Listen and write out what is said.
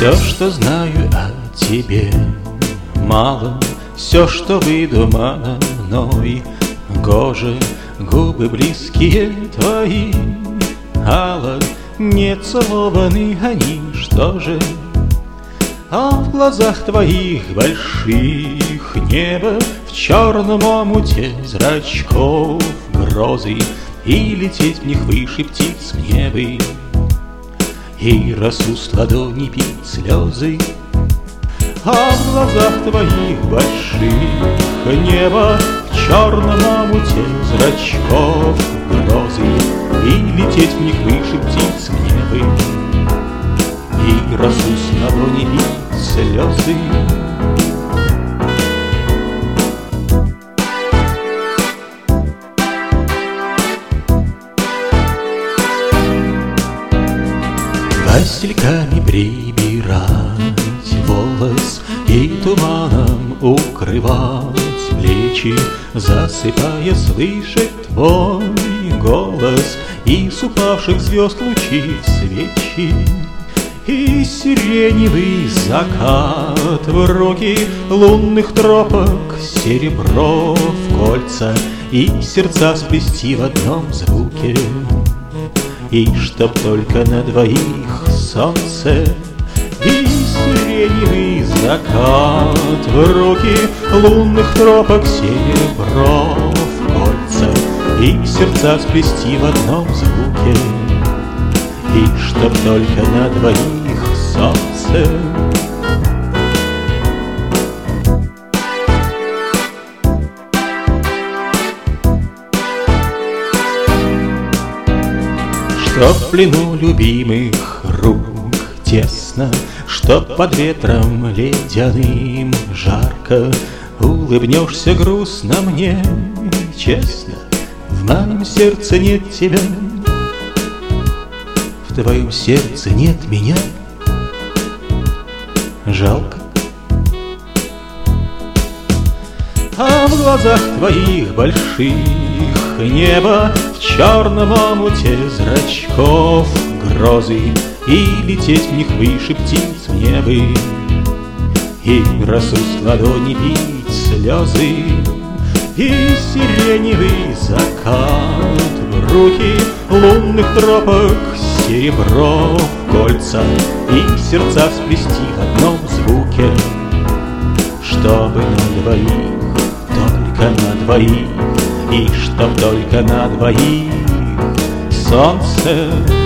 Все, что знаю о тебе, мало, все, что выдумано мной. Гоже, губы близкие твои, алло, не целованы они, что же? А в глазах твоих больших небо в черном омуте зрачков грозы, и лететь в них выше птиц мне бы, и росу с ладони пить слезы. А в глазах твоих больших небо в черном омуте зрачков грозы, и лететь в них выше птиц мне бы, и росу с ладони пить слезы. Васильками прибирать волос и туманом укрывать плечи, засыпая слышать твой голос из упавших звезд лучи в свечи. И сиреневый закат в руки лунных тропок, серебро в кольца, и сердца сплести в одном звуке. И чтоб только на двоих солнце, и сиреневый закат в руки лунных тропок, серебро в кольца, и сердца сплести в одном звуке. И чтоб только на двоих солнце. Чтоб в плену любимых рук тесно, чтоб под ветром ледяным жарко, улыбнешься грустно мне, честно, в моем сердце нет тебя, в твоем сердце нет меня. Жалко. А в глазах твоих больших небо в черном омуте зрачков грозы, и лететь в них выше птиц мне бы, и росу с ладони пить слезы. И сиреневый закат в руки лунных тропок, серебро в кольца, и сердца сплести в одном звуке. Чтобы на двоих, только на двоих, и чтоб только на двоих солнце.